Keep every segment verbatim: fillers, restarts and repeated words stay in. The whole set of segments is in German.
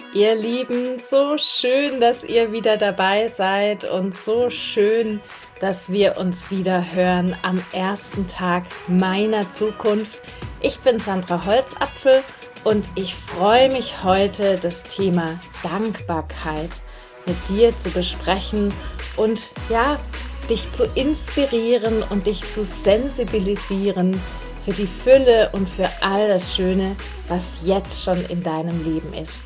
Ihr Lieben, so schön, dass ihr wieder dabei seid und so schön, dass wir uns wieder hören am ersten Tag meiner Zukunft. Ich bin Sandra Holzapfel und ich freue mich heute, das Thema Dankbarkeit mit dir zu besprechen und ja, dich zu inspirieren und dich zu sensibilisieren für die Fülle und für all das Schöne, was jetzt schon in deinem Leben ist.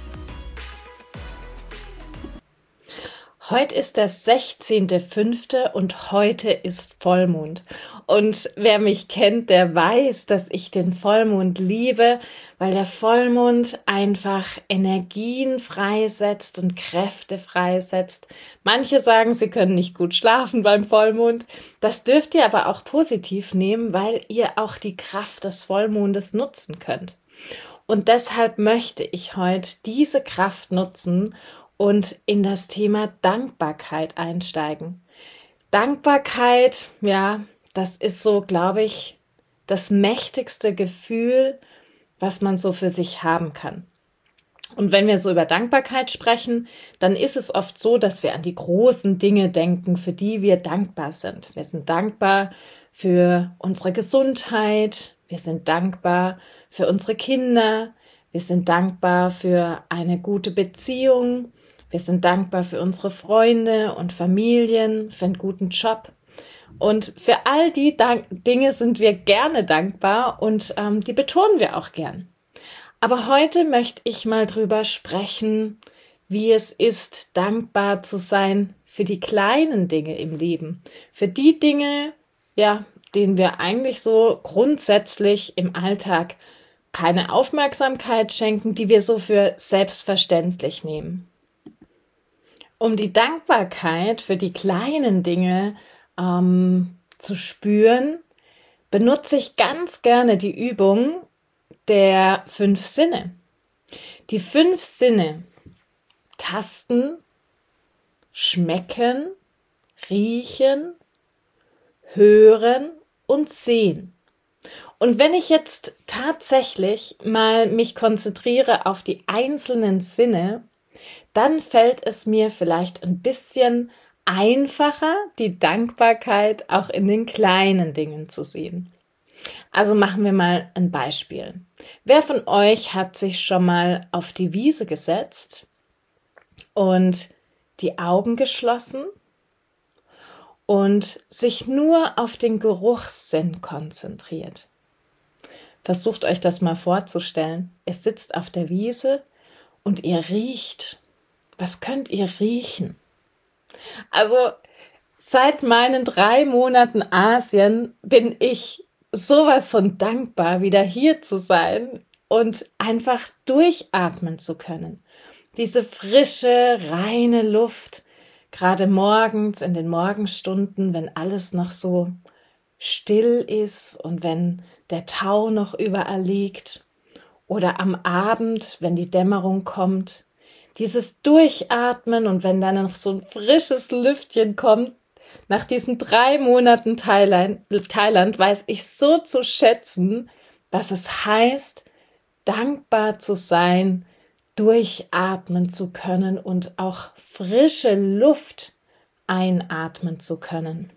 Heute ist der sechzehnte fünfte und heute ist Vollmond. Und wer mich kennt, der weiß, dass ich den Vollmond liebe, weil der Vollmond einfach Energien freisetzt und Kräfte freisetzt. Manche sagen, sie können nicht gut schlafen beim Vollmond. Das dürft ihr aber auch positiv nehmen, weil ihr auch die Kraft des Vollmondes nutzen könnt. Und deshalb möchte ich heute diese Kraft nutzen und in das Thema Dankbarkeit einsteigen. Dankbarkeit, ja, das ist so, glaube ich, das mächtigste Gefühl, was man so für sich haben kann. Und wenn wir so über Dankbarkeit sprechen, dann ist es oft so, dass wir an die großen Dinge denken, für die wir dankbar sind. Wir sind dankbar für unsere Gesundheit, wir sind dankbar für unsere Kinder, wir sind dankbar für eine gute Beziehung, wir sind dankbar für unsere Freunde und Familien, für einen guten Job. Und für all die Dank- Dinge sind wir gerne dankbar und ähm, die betonen wir auch gern. Aber heute möchte ich mal drüber sprechen, wie es ist, dankbar zu sein für die kleinen Dinge im Leben. Für die Dinge, ja, denen wir eigentlich so grundsätzlich im Alltag keine Aufmerksamkeit schenken, die wir so für selbstverständlich nehmen. Um die Dankbarkeit für die kleinen Dinge ähm, zu spüren, benutze ich ganz gerne die Übung der fünf Sinne. Die fünf Sinne: Tasten, Schmecken, Riechen, Hören und Sehen. Und wenn ich jetzt tatsächlich mal mich konzentriere auf die einzelnen Sinne, dann fällt es mir vielleicht ein bisschen einfacher, die Dankbarkeit auch in den kleinen Dingen zu sehen. Also machen wir mal ein Beispiel. Wer von euch hat sich schon mal auf die Wiese gesetzt und die Augen geschlossen und sich nur auf den Geruchssinn konzentriert? Versucht euch das mal vorzustellen. Ihr sitzt auf der Wiese und ihr riecht. Was könnt ihr riechen? Also seit meinen drei Monaten Asien bin ich sowas von dankbar, wieder hier zu sein und einfach durchatmen zu können. Diese frische, reine Luft, gerade morgens in den Morgenstunden, wenn alles noch so still ist und wenn der Tau noch überall liegt, oder am Abend, wenn die Dämmerung kommt. Dieses Durchatmen und wenn dann noch so ein frisches Lüftchen kommt, nach diesen drei Monaten Thailand, Thailand weiß ich so zu schätzen, was es heißt, dankbar zu sein, durchatmen zu können und auch frische Luft einatmen zu können.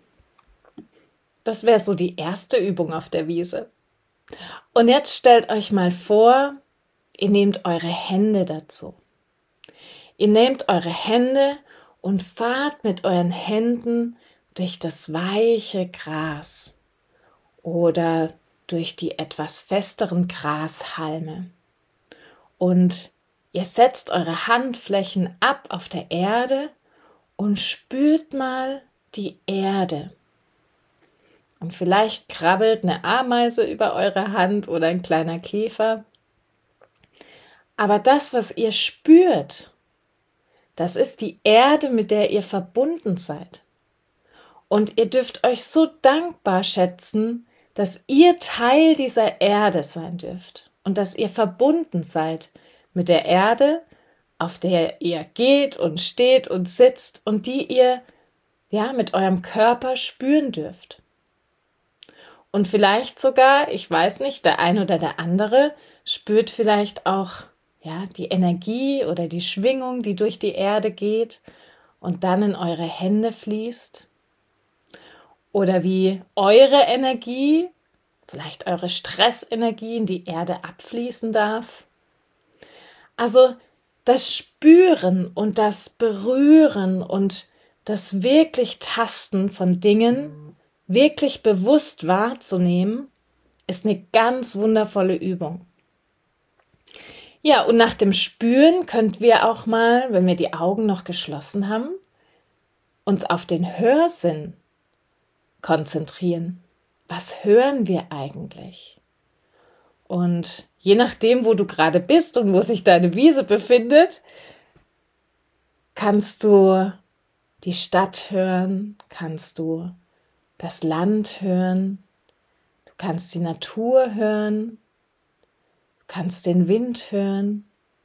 Das wäre so die erste Übung auf der Wiese. Und jetzt stellt euch mal vor, ihr nehmt eure Hände dazu. Ihr nehmt eure Hände und fahrt mit euren Händen durch das weiche Gras oder durch die etwas festeren Grashalme. Und ihr setzt eure Handflächen ab auf der Erde und spürt mal die Erde. Und vielleicht krabbelt eine Ameise über eure Hand oder ein kleiner Käfer. Aber das, was ihr spürt, das ist die Erde, mit der ihr verbunden seid. Und ihr dürft euch so dankbar schätzen, dass ihr Teil dieser Erde sein dürft und dass ihr verbunden seid mit der Erde, auf der ihr geht und steht und sitzt und die ihr ja mit eurem Körper spüren dürft. Und vielleicht sogar, ich weiß nicht, der ein oder der andere spürt vielleicht auch ja, die Energie oder die Schwingung, die durch die Erde geht und dann in eure Hände fließt. Oder wie eure Energie, vielleicht eure Stressenergie in die Erde abfließen darf. Also das Spüren und das Berühren und das wirklich Tasten von Dingen, wirklich bewusst wahrzunehmen, ist eine ganz wundervolle Übung. Ja, und nach dem Spüren könnt wir auch mal, wenn wir die Augen noch geschlossen haben, uns auf den Hörsinn konzentrieren. Was hören wir eigentlich? Und je nachdem, wo du gerade bist und wo sich deine Wiese befindet, kannst du die Stadt hören, kannst du das Land hören, du kannst die Natur hören, du kannst den Wind hören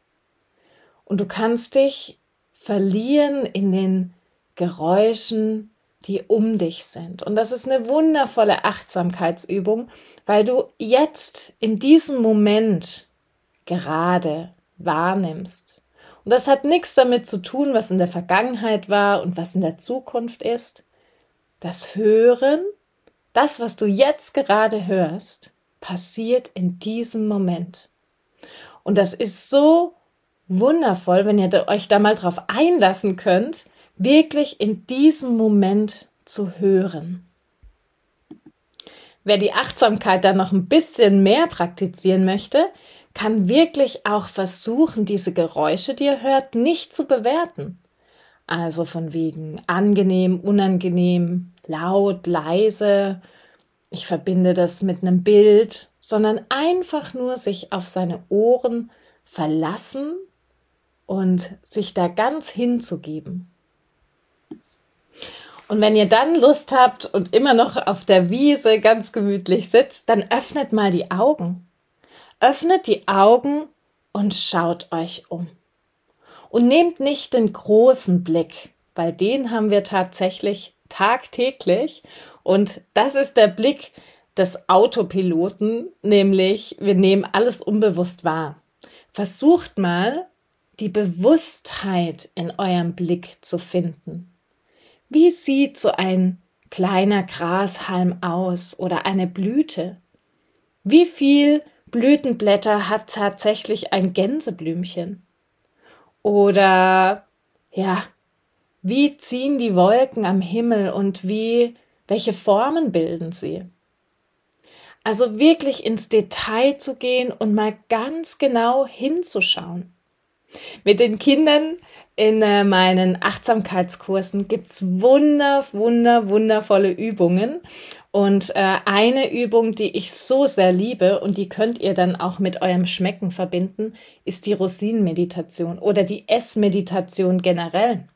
und du kannst dich verlieren in den Geräuschen, die um dich sind. Und das ist eine wundervolle Achtsamkeitsübung, weil du jetzt in diesem Moment gerade wahrnimmst. Und das hat nichts damit zu tun, was in der Vergangenheit war und was in der Zukunft ist. Das Hören, das, was du jetzt gerade hörst, passiert in diesem Moment. Und das ist so wundervoll, wenn ihr euch da mal drauf einlassen könnt, wirklich in diesem Moment zu hören. Wer die Achtsamkeit dann noch ein bisschen mehr praktizieren möchte, kann wirklich auch versuchen, diese Geräusche, die ihr hört, nicht zu bewerten. Also von wegen angenehm, unangenehm, laut, leise. Ich verbinde das mit einem Bild, sondern einfach nur sich auf seine Ohren verlassen und sich da ganz hinzugeben. Und wenn ihr dann Lust habt und immer noch auf der Wiese ganz gemütlich sitzt, dann öffnet mal die Augen. Öffnet die Augen und schaut euch um. Und nehmt nicht den großen Blick, weil den haben wir tatsächlich tagtäglich. Und das ist der Blick des Autopiloten, nämlich wir nehmen alles unbewusst wahr. Versucht mal, die Bewusstheit in eurem Blick zu finden. Wie sieht so ein kleiner Grashalm aus oder eine Blüte? Wie viel Blütenblätter hat tatsächlich ein Gänseblümchen? Oder, ja, wie ziehen die Wolken am Himmel und wie, welche Formen bilden sie? Also wirklich ins Detail zu gehen und mal ganz genau hinzuschauen. Mit den Kindern in äh, meinen Achtsamkeitskursen gibt's wunder, wunder, wundervolle Übungen. Und äh, eine Übung, die ich so sehr liebe und die könnt ihr dann auch mit eurem Schmecken verbinden, ist die Rosinenmeditation oder die Essmeditation generell.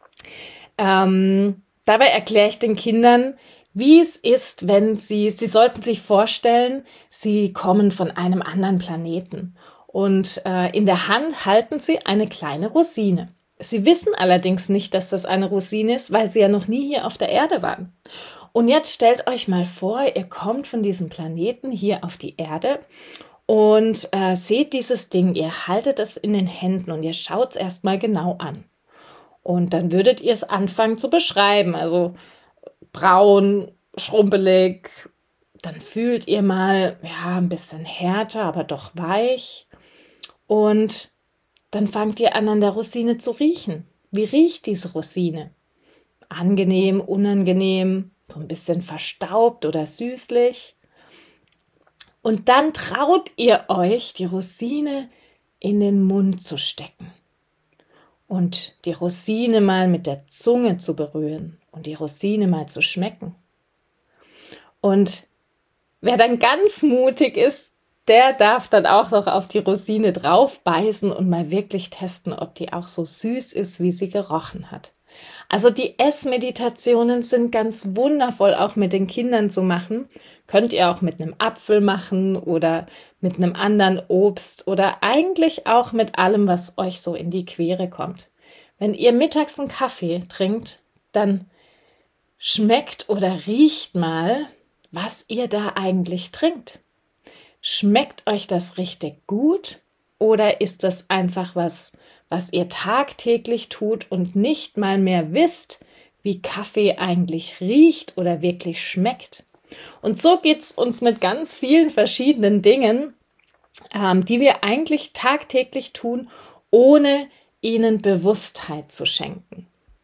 Ähm, dabei erkläre ich den Kindern, wie es ist, wenn sie, sie sollten sich vorstellen, sie kommen von einem anderen Planeten. Und äh, in der Hand halten sie eine kleine Rosine. Sie wissen allerdings nicht, dass das eine Rosine ist, weil sie ja noch nie hier auf der Erde waren. Und jetzt stellt euch mal vor, ihr kommt von diesem Planeten hier auf die Erde und äh, seht dieses Ding, ihr haltet es in den Händen und ihr schaut es erstmal genau an. Und dann würdet ihr es anfangen zu beschreiben, also braun, schrumpelig, dann fühlt ihr mal, ja, ein bisschen härter, aber doch weich. Und dann fangt ihr an, an der Rosine zu riechen. Wie riecht diese Rosine? Angenehm, unangenehm, so ein bisschen verstaubt oder süßlich. Und dann traut ihr euch, die Rosine in den Mund zu stecken und die Rosine mal mit der Zunge zu berühren und die Rosine mal zu schmecken. Und wer dann ganz mutig ist, der darf dann auch noch auf die Rosine drauf beißen und mal wirklich testen, ob die auch so süß ist, wie sie gerochen hat. Also die Essmeditationen sind ganz wundervoll auch mit den Kindern zu machen. Könnt ihr auch mit einem Apfel machen oder mit einem anderen Obst oder eigentlich auch mit allem, was euch so in die Quere kommt. Wenn ihr mittags einen Kaffee trinkt, dann schmeckt oder riecht mal, was ihr da eigentlich trinkt. Schmeckt euch das richtig gut Oder ist das einfach was, was ihr tagtäglich tut und nicht mal mehr wisst, wie Kaffee eigentlich riecht oder wirklich schmeckt? Und so geht es uns mit ganz vielen verschiedenen Dingen, ähm, die wir eigentlich tagtäglich tun, ohne ihnen Bewusstheit zu schenken.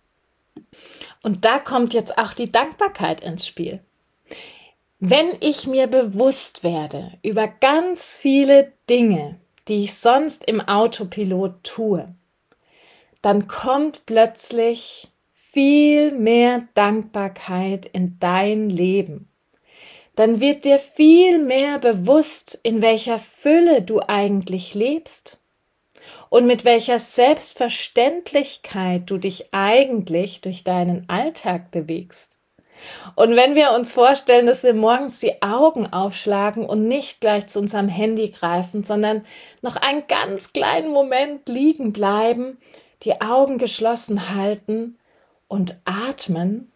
Und da kommt jetzt auch die Dankbarkeit ins Spiel. Wenn ich mir bewusst werde über ganz viele Dinge, die ich sonst im Autopilot tue, dann kommt plötzlich viel mehr Dankbarkeit in dein Leben. Dann wird dir viel mehr bewusst, in welcher Fülle du eigentlich lebst und mit welcher Selbstverständlichkeit du dich eigentlich durch deinen Alltag bewegst. Und wenn wir uns vorstellen, dass wir morgens die Augen aufschlagen und nicht gleich zu unserem Handy greifen, sondern noch einen ganz kleinen Moment liegen bleiben, die Augen geschlossen halten und atmen,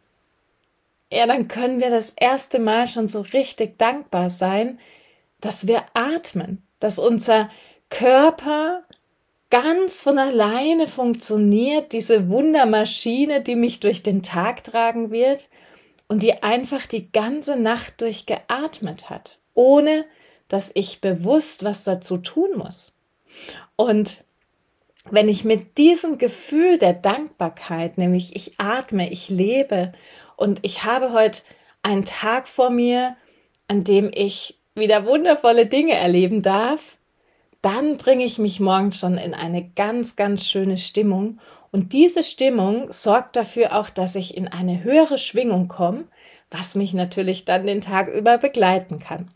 ja, dann können wir das erste Mal schon so richtig dankbar sein, dass wir atmen, dass unser Körper ganz von alleine funktioniert, diese Wundermaschine, die mich durch den Tag tragen wird und die einfach die ganze Nacht durch geatmet hat, ohne dass ich bewusst was dazu tun muss. Und wenn ich mit diesem Gefühl der Dankbarkeit, nämlich ich atme, ich lebe und ich habe heute einen Tag vor mir, an dem ich wieder wundervolle Dinge erleben darf, dann bringe ich mich morgens schon in eine ganz, ganz schöne Stimmung. Und diese Stimmung sorgt dafür auch, dass ich in eine höhere Schwingung komme, was mich natürlich dann den Tag über begleiten kann.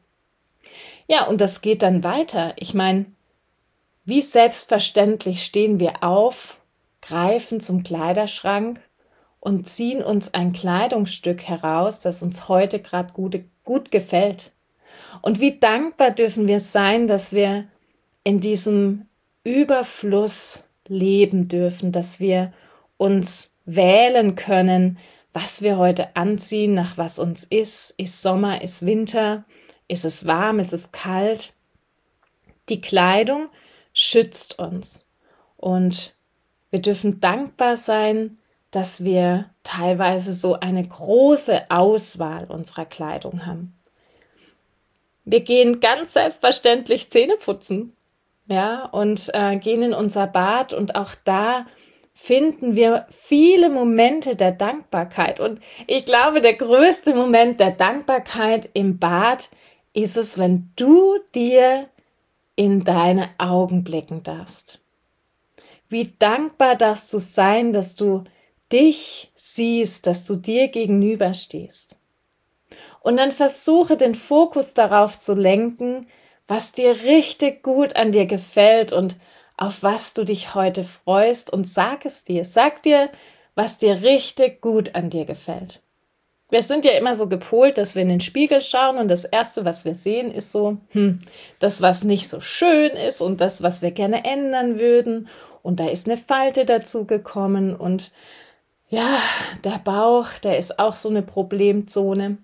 Ja, und das geht dann weiter. Ich meine, wie selbstverständlich stehen wir auf, greifen zum Kleiderschrank und ziehen uns ein Kleidungsstück heraus, das uns heute gerade gut, gut gefällt. Und wie dankbar dürfen wir sein, dass wir in diesem Überfluss leben dürfen, dass wir uns wählen können, was wir heute anziehen, nach was uns ist. Ist Sommer, ist Winter, ist es warm, ist es kalt. Die Kleidung schützt uns und wir dürfen dankbar sein, dass wir teilweise so eine große Auswahl unserer Kleidung haben. Wir gehen ganz selbstverständlich Zähne putzen, ja, und äh, gehen in unser Bad und auch da finden wir viele Momente der Dankbarkeit. Und ich glaube, der größte Moment der Dankbarkeit im Bad ist es, wenn du dir in deine Augen blicken darfst. Wie dankbar darfst du sein, dass du dich siehst, dass du dir gegenüberstehst. Und dann versuche den Fokus darauf zu lenken, was dir richtig gut an dir gefällt und auf was du dich heute freust und sag es dir. Sag dir, was dir richtig gut an dir gefällt. Wir sind ja immer so gepolt, dass wir in den Spiegel schauen und das Erste, was wir sehen, ist so, hm, das, was nicht so schön ist und das, was wir gerne ändern würden. Und da ist eine Falte dazu gekommen und ja, der Bauch, der ist auch so eine Problemzone.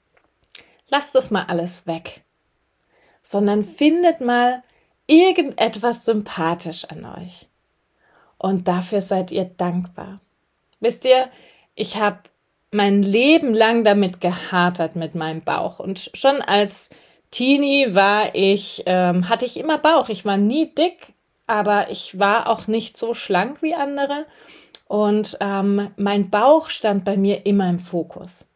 Lasst das mal alles weg, sondern findet mal irgendetwas sympathisch an euch. Und dafür seid ihr dankbar. Wisst ihr, ich habe mein Leben lang damit gehadert mit meinem Bauch. Und schon als Teenie war ich, ähm, hatte ich immer Bauch. Ich war nie dick, aber ich war auch nicht so schlank wie andere. Und ähm, mein Bauch stand bei mir immer im Fokus.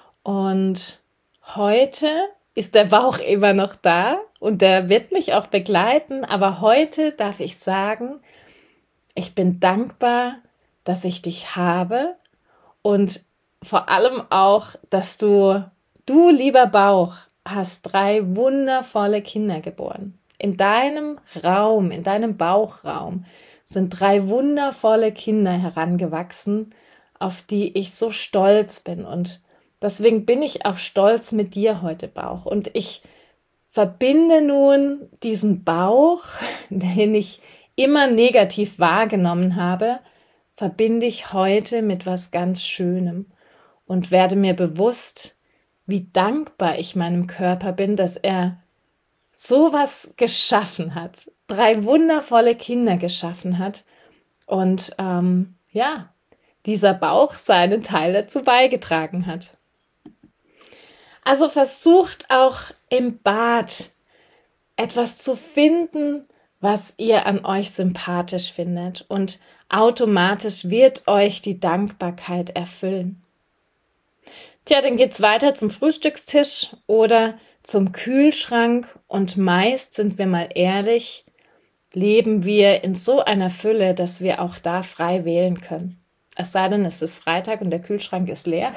Und heute ist der Bauch immer noch da und der wird mich auch begleiten. Aber heute darf ich sagen, ich bin dankbar, dass ich dich habe und vor allem auch, dass du, du lieber Bauch, hast drei wundervolle Kinder geboren. In deinem Raum, in deinem Bauchraum sind drei wundervolle Kinder herangewachsen, auf die ich so stolz bin. Und deswegen bin ich auch stolz mit dir heute, Bauch. Und ich verbinde nun diesen Bauch, den ich immer negativ wahrgenommen habe, verbinde ich heute mit was ganz Schönem. Und werde mir bewusst, wie dankbar ich meinem Körper bin, dass er sowas geschaffen hat, drei wundervolle Kinder geschaffen hat und ähm, ja, dieser Bauch seinen Teil dazu beigetragen hat. Also versucht auch im Bad etwas zu finden, was ihr an euch sympathisch findet, und automatisch wird euch die Dankbarkeit erfüllen. Tja, dann geht's weiter zum Frühstückstisch oder zum Kühlschrank, und meist, sind wir mal ehrlich, leben wir in so einer Fülle, dass wir auch da frei wählen können. Es sei denn, es ist Freitag und der Kühlschrank ist leer.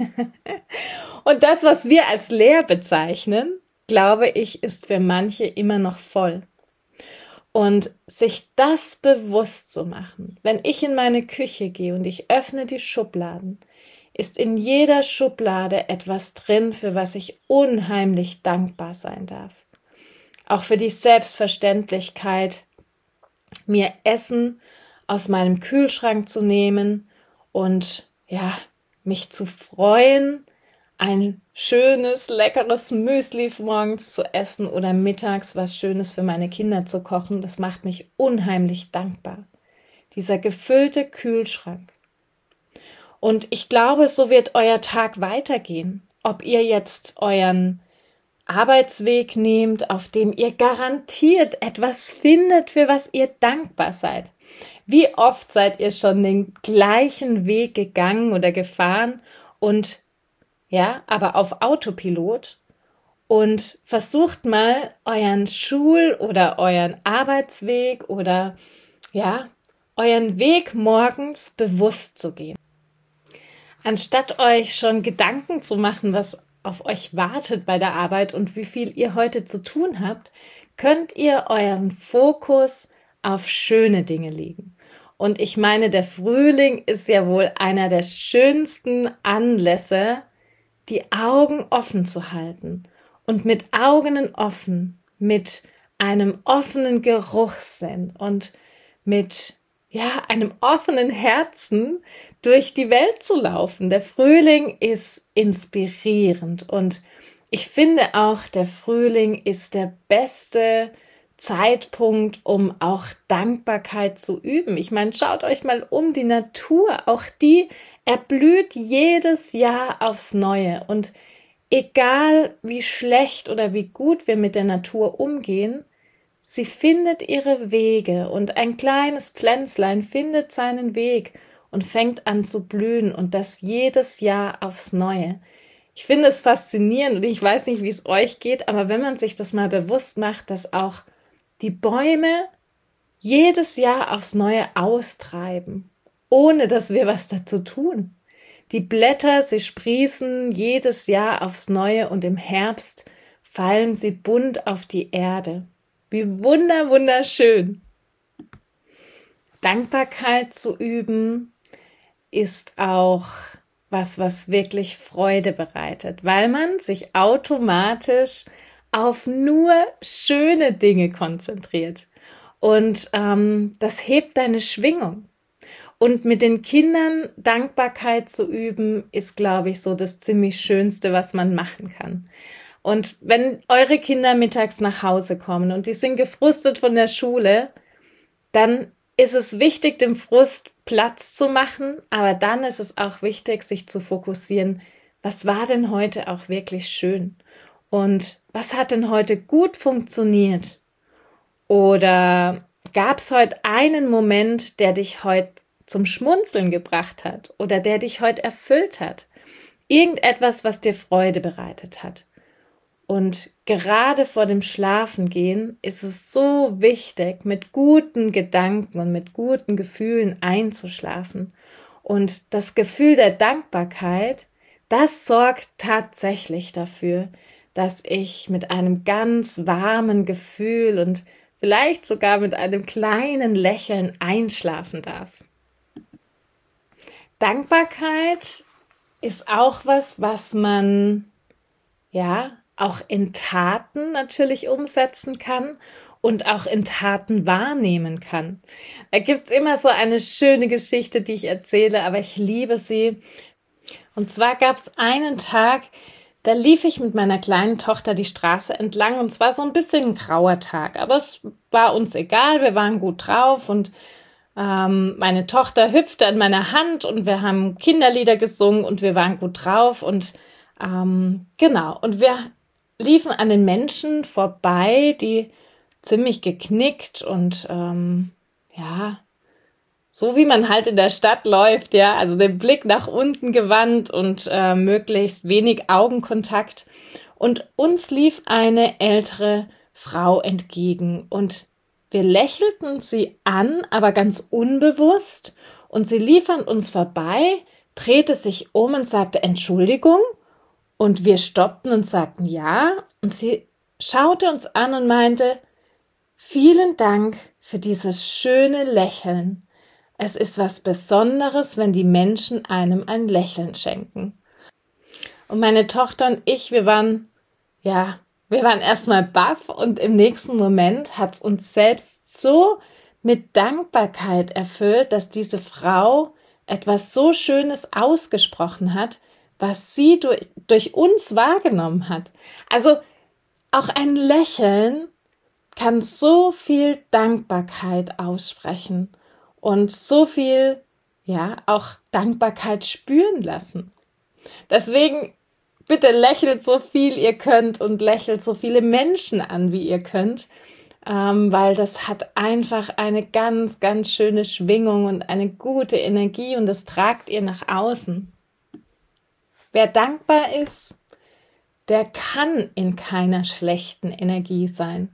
Und das, was wir als leer bezeichnen, glaube ich, ist für manche immer noch voll. Und sich das bewusst zu machen, wenn ich in meine Küche gehe und ich öffne die Schubladen, ist in jeder Schublade etwas drin, für was ich unheimlich dankbar sein darf. Auch für die Selbstverständlichkeit, mir Essen aus meinem Kühlschrank zu nehmen und ja, mich zu freuen, ein schönes, leckeres Müsli morgens zu essen oder mittags was Schönes für meine Kinder zu kochen. Das macht mich unheimlich dankbar. Dieser gefüllte Kühlschrank. Und ich glaube, so wird euer Tag weitergehen. Ob ihr jetzt euren Arbeitsweg nehmt, auf dem ihr garantiert etwas findet, für was ihr dankbar seid. Wie oft seid ihr schon den gleichen Weg gegangen oder gefahren und ja, aber auf Autopilot, und versucht mal euren Schul- oder euren Arbeitsweg oder ja, euren Weg morgens bewusst zu gehen. Anstatt euch schon Gedanken zu machen, was auf euch wartet bei der Arbeit und wie viel ihr heute zu tun habt, könnt ihr euren Fokus auf schöne Dinge legen. Und ich meine, der Frühling ist ja wohl einer der schönsten Anlässe, die Augen offen zu halten und mit Augen offen, mit einem offenen Geruchssinn und mit ja, einem offenen Herzen durch die Welt zu laufen. Der Frühling ist inspirierend, und ich finde auch, der Frühling ist der beste Zeitpunkt, um auch Dankbarkeit zu üben. Ich meine, schaut euch mal um, die Natur, auch die erblüht jedes Jahr aufs Neue. Und egal wie schlecht oder wie gut wir mit der Natur umgehen, sie findet ihre Wege, und ein kleines Pflänzlein findet seinen Weg und fängt an zu blühen, und das jedes Jahr aufs Neue. Ich finde es faszinierend, und ich weiß nicht, wie es euch geht, aber wenn man sich das mal bewusst macht, dass auch die Bäume jedes Jahr aufs Neue austreiben, ohne dass wir was dazu tun. Die Blätter, sie sprießen jedes Jahr aufs Neue, und im Herbst fallen sie bunt auf die Erde. Wie wunder, wunderschön. Dankbarkeit zu üben ist auch was, was wirklich Freude bereitet, weil man sich automatisch auf nur schöne Dinge konzentriert. Und ähm, das hebt deine Schwingung. Und mit den Kindern Dankbarkeit zu üben, ist, glaube ich, so das ziemlich Schönste, was man machen kann. Und wenn eure Kinder mittags nach Hause kommen und die sind gefrustet von der Schule, dann ist es wichtig, dem Frust Platz zu machen, aber dann ist es auch wichtig, sich zu fokussieren, was war denn heute auch wirklich schön? Und was hat denn heute gut funktioniert? Oder gab es heute einen Moment, der dich heute zum Schmunzeln gebracht hat oder der dich heute erfüllt hat? Irgendetwas, was dir Freude bereitet hat. Und gerade vor dem Schlafengehen ist es so wichtig, mit guten Gedanken und mit guten Gefühlen einzuschlafen. Und das Gefühl der Dankbarkeit, das sorgt tatsächlich dafür, dass ich mit einem ganz warmen Gefühl und vielleicht sogar mit einem kleinen Lächeln einschlafen darf. Dankbarkeit ist auch was, was man, ja, auch in Taten natürlich umsetzen kann und auch in Taten wahrnehmen kann. Da gibt's immer so eine schöne Geschichte, die ich erzähle, aber ich liebe sie. Und zwar gab's einen Tag, Da lief ich mit meiner kleinen Tochter die Straße entlang und es war so ein bisschen ein grauer Tag, aber es war uns egal, wir waren gut drauf und ähm, meine Tochter hüpfte an meiner Hand und wir haben Kinderlieder gesungen und wir waren gut drauf und ähm, genau, und wir liefen an den Menschen vorbei, die ziemlich geknickt und ähm, ja, so wie man halt in der Stadt läuft, ja, also den Blick nach unten gewandt und äh, möglichst wenig Augenkontakt. Und uns lief eine ältere Frau entgegen und wir lächelten sie an, aber ganz unbewusst. Und sie lief an uns vorbei, drehte sich um und sagte Entschuldigung. Und wir stoppten und sagten ja. Und sie schaute uns an und meinte, vielen Dank für dieses schöne Lächeln. Es ist was Besonderes, wenn die Menschen einem ein Lächeln schenken. Und meine Tochter und ich, wir waren, ja, wir waren erstmal baff und im nächsten Moment hat es uns selbst so mit Dankbarkeit erfüllt, dass diese Frau etwas so Schönes ausgesprochen hat, was sie durch, durch uns wahrgenommen hat. Also auch ein Lächeln kann so viel Dankbarkeit aussprechen und so viel, ja, auch Dankbarkeit spüren lassen. Deswegen bitte lächelt so viel ihr könnt und lächelt so viele Menschen an, wie ihr könnt, ähm, weil das hat einfach eine ganz, ganz schöne Schwingung und eine gute Energie und das tragt ihr nach außen. Wer dankbar ist, der kann in keiner schlechten Energie sein.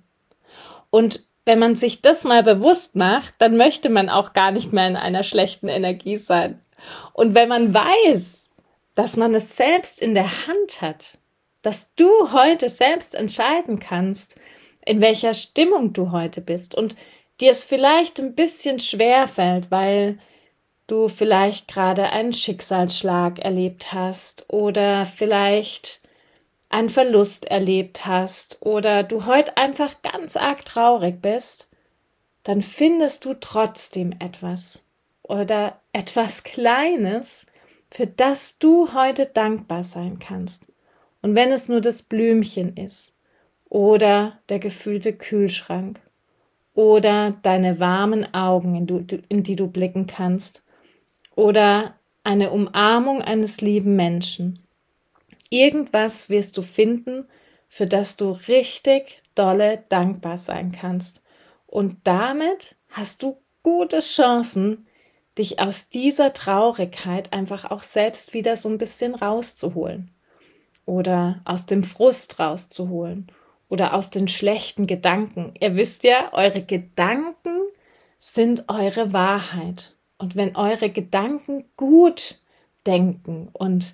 Und wenn man sich das mal bewusst macht, dann möchte man auch gar nicht mehr in einer schlechten Energie sein. Und wenn man weiß, dass man es selbst in der Hand hat, dass du heute selbst entscheiden kannst, in welcher Stimmung du heute bist und dir es vielleicht ein bisschen schwer fällt, weil du vielleicht gerade einen Schicksalsschlag erlebt hast oder vielleicht einen Verlust erlebt hast oder du heute einfach ganz arg traurig bist, dann findest du trotzdem etwas oder etwas Kleines, für das du heute dankbar sein kannst. Und wenn es nur das Blümchen ist oder der gefüllte Kühlschrank oder deine warmen Augen, in, du, in die du blicken kannst oder eine Umarmung eines lieben Menschen. Irgendwas wirst du finden, für das du richtig dolle dankbar sein kannst. Und damit hast du gute Chancen, dich aus dieser Traurigkeit einfach auch selbst wieder so ein bisschen rauszuholen. Oder aus dem Frust rauszuholen. Oder aus den schlechten Gedanken. Ihr wisst ja, eure Gedanken sind eure Wahrheit. Und wenn eure Gedanken gut denken und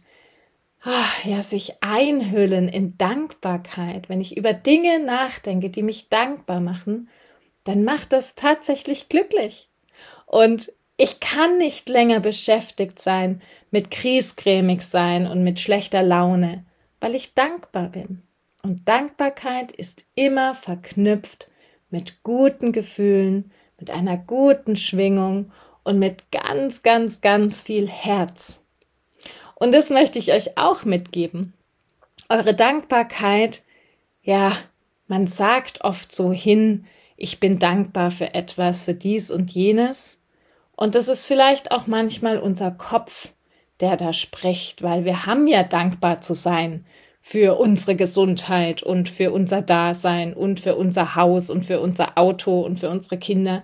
ja, sich einhüllen in Dankbarkeit, wenn ich über Dinge nachdenke, die mich dankbar machen, dann macht das tatsächlich glücklich. Und ich kann nicht länger beschäftigt sein mit griesgrämig sein und mit schlechter Laune, weil ich dankbar bin. Und Dankbarkeit ist immer verknüpft mit guten Gefühlen, mit einer guten Schwingung und mit ganz, ganz, ganz viel Herz. Und das möchte ich euch auch mitgeben. Eure Dankbarkeit, ja, man sagt oft so hin, ich bin dankbar für etwas, für dies und jenes. Und das ist vielleicht auch manchmal unser Kopf, der da spricht, weil wir haben ja dankbar zu sein für unsere Gesundheit und für unser Dasein und für unser Haus und für unser Auto und für unsere Kinder.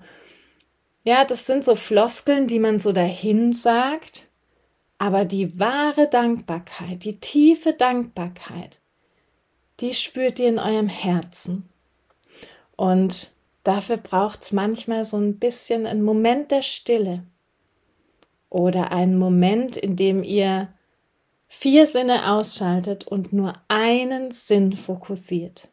Ja, das sind so Floskeln, die man so dahin sagt. Aber die wahre Dankbarkeit, die tiefe Dankbarkeit, die spürt ihr in eurem Herzen. Und dafür braucht es manchmal so ein bisschen einen Moment der Stille oder einen Moment, in dem ihr vier Sinne ausschaltet und nur einen Sinn fokussiert.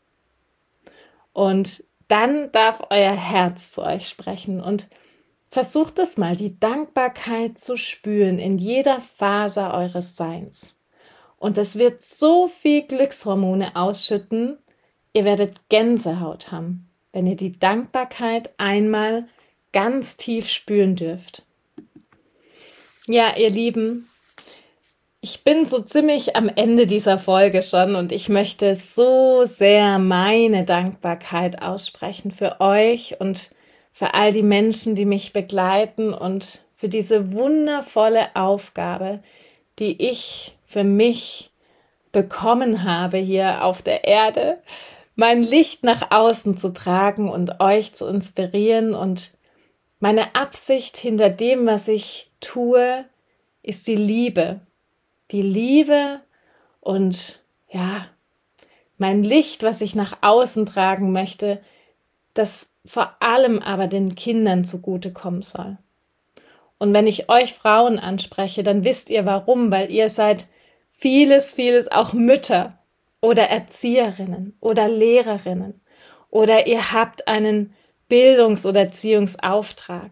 Und dann darf euer Herz zu euch sprechen und versucht es mal, die Dankbarkeit zu spüren in jeder Faser eures Seins. Und es wird so viel Glückshormone ausschütten, ihr werdet Gänsehaut haben, wenn ihr die Dankbarkeit einmal ganz tief spüren dürft. Ja, ihr Lieben, Ich bin so ziemlich am Ende dieser Folge schon und ich möchte so sehr meine Dankbarkeit aussprechen für euch und für all die Menschen, die mich begleiten und für diese wundervolle Aufgabe, die ich für mich bekommen habe hier auf der Erde, mein Licht nach außen zu tragen und euch zu inspirieren. Und meine Absicht hinter dem, was ich tue, ist die Liebe. Die Liebe und ja, mein Licht, was ich nach außen tragen möchte, das vor allem aber den Kindern zugutekommen soll. Und wenn ich euch Frauen anspreche, dann wisst ihr warum, weil ihr seid vieles, vieles auch Mütter oder Erzieherinnen oder Lehrerinnen oder ihr habt einen Bildungs- oder Erziehungsauftrag.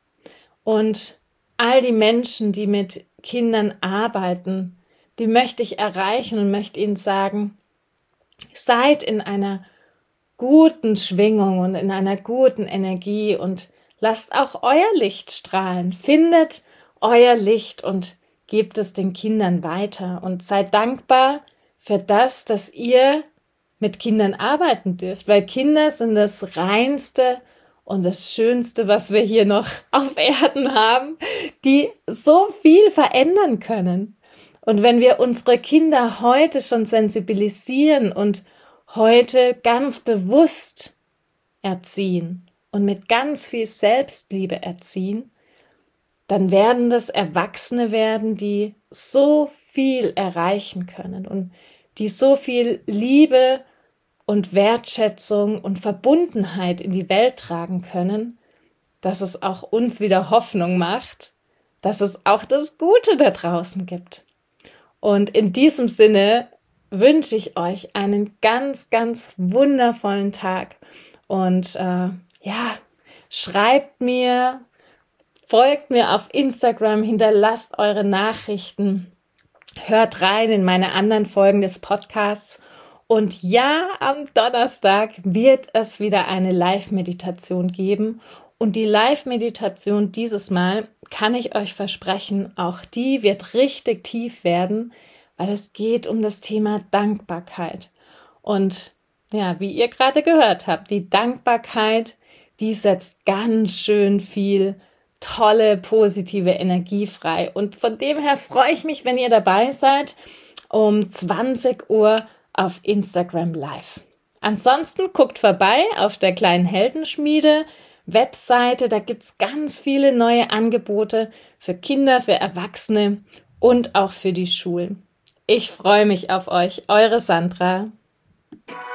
Und all die Menschen, die mit Kindern arbeiten, die möchte ich erreichen und möchte ihnen sagen, seid in einer guten Schwingung und in einer guten Energie und lasst auch euer Licht strahlen. Findet euer Licht und gebt es den Kindern weiter und seid dankbar für das, dass ihr mit Kindern arbeiten dürft, weil Kinder sind das Reinste und das Schönste, was wir hier noch auf Erden haben, die so viel verändern können. Und wenn wir unsere Kinder heute schon sensibilisieren und heute ganz bewusst erziehen und mit ganz viel Selbstliebe erziehen, dann werden das Erwachsene werden, die so viel erreichen können und die so viel Liebe und Wertschätzung und Verbundenheit in die Welt tragen können, dass es auch uns wieder Hoffnung macht, dass es auch das Gute da draußen gibt. Und in diesem Sinne wünsche ich euch einen ganz, ganz wundervollen Tag. Und äh, ja, schreibt mir, folgt mir auf Instagram, hinterlasst eure Nachrichten, hört rein in meine anderen Folgen des Podcasts. Und ja, am Donnerstag wird es wieder eine Live-Meditation geben. Und die Live-Meditation dieses Mal, kann ich euch versprechen, auch die wird richtig tief werden, weil es geht um das Thema Dankbarkeit. Und ja, wie ihr gerade gehört habt, die Dankbarkeit, die setzt ganz schön viel tolle, positive Energie frei. Und von dem her freue ich mich, wenn ihr dabei seid, um zwanzig Uhr auf Instagram Live. Ansonsten guckt vorbei auf der kleinen Heldenschmiede Webseite, da gibt's ganz viele neue Angebote für Kinder, für Erwachsene und auch für die Schulen. Ich freue mich auf euch, eure Sandra.